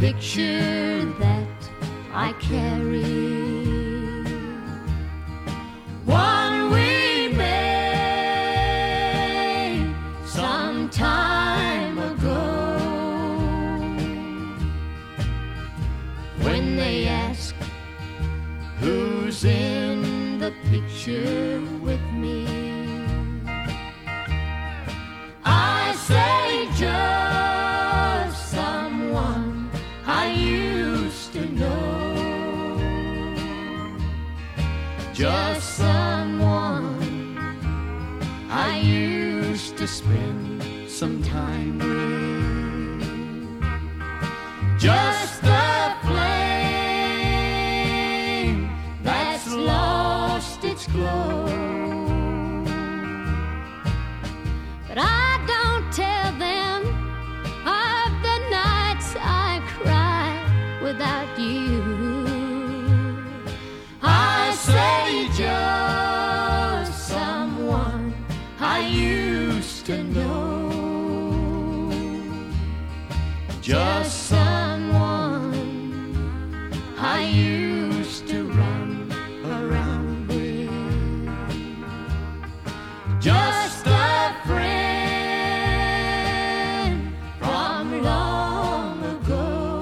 picture that I carry. One we made some time ago. When they ask who's in the picture with me, I say just someone I used to know. Just someone I used to spend some time with. Just a flame that's lost its glow. But I don't tell them of the nights I cry without you. I say just someone I used to know. Just someone I used to run around with. Just a friend from long ago.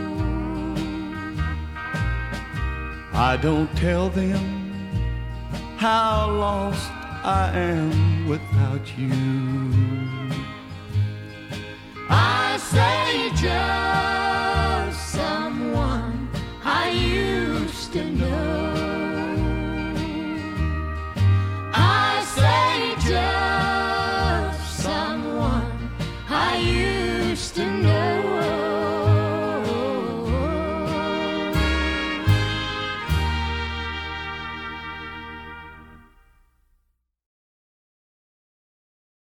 I don't tell them how lost I am without you. I say just someone I used to know. I say just someone I used to know.